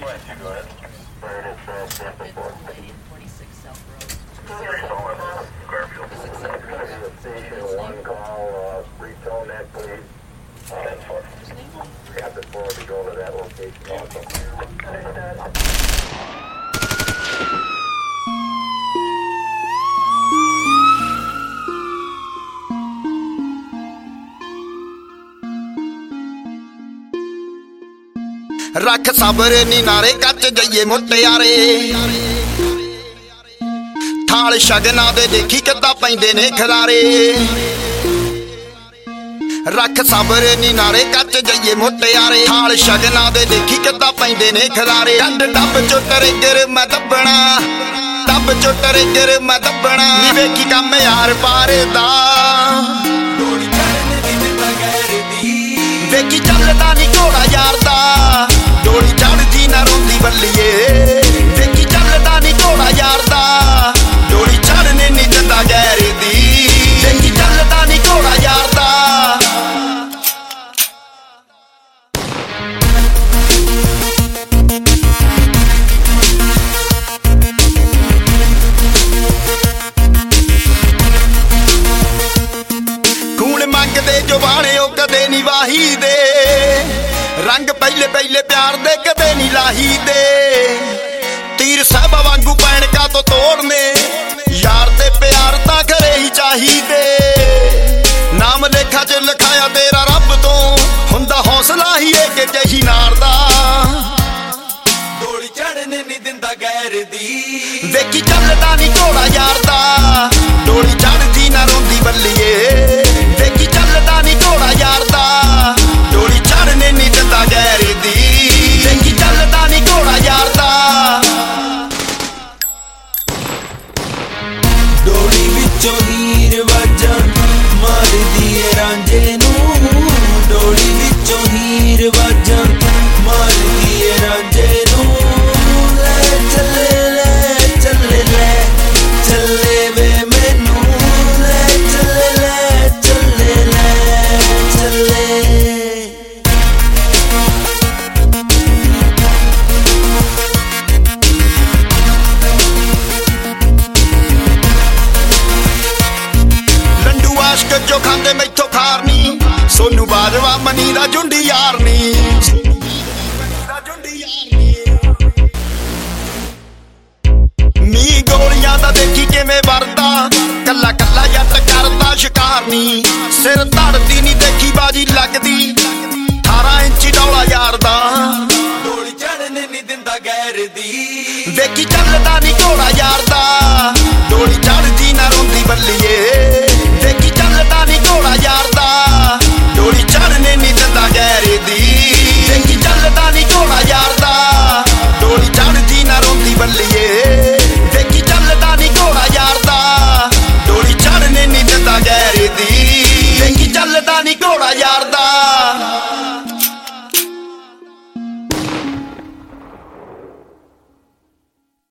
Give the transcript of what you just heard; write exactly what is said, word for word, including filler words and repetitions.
रख सबर नी नारे कच जाइए मुटियारे थाल शगना दे देखी किद्दां पैंदे ने खरारे रख सबर नी नारे कच जाइए मुटियारे थाल शगना दे देखी किद्दां पैंदे ने खरारे डंड डब चो टरेगर मैं दबना डब चो टरेगर मैं दबना नी वेखी कम यार पार दा वेखी चलदा नी घोड़ा यार दा डोली चढ़दी ना रोंदी बल्लिए वेखी चलदा नी घोड़ा यार दा डोली चढ़ने नी दिंदा गैर दी वेखी चलदा नी घोड़ा यार दा खून मंगदे जो बाणे ओ कदे नी वाही दे रंग पहले पहले प्यार दे कदे नी लाही दे तीर साहबा वांगू पैणका तो तोड़ने यार दे प्यार तां घरे ही चाहिदे नाम लेखा च लिखाया तेरा रब तो हुंदा हौसला ही एक जही नार दा डोली चढ़ने नी दिंदा गैर दी वेखी चलदा नी घोड़ा यार दा डोली चढ़दी ना रोंदी बल्लिए वेखी चलदा नी घोड़ा यार दा डोली चढ़ने नी दिंदा गैर दी वेखी चलदा नी घोड़ा यार दा डोली विचों हीर वाजां मारदी ए रांझे नूं डोली विचों हीर वाजां मारदी ए रांझे नूं ले चले ले चले ले चले वे मैनू ले चले ले चले ले चले जो खांदे मैथों खारनी सोनू बाजवा मनी दा झुंडी यारनी नी गोलियां दा देखी किवें वरदा कल्ला कल्ला जट करदा शिकारनी सिर धड़दी नी देखी बाजी लगदी अठारह इंची डौला यार दा डोली चढ़ने नी दिंदा गैर दी वेखी चलदा नी घोड़ा यार दा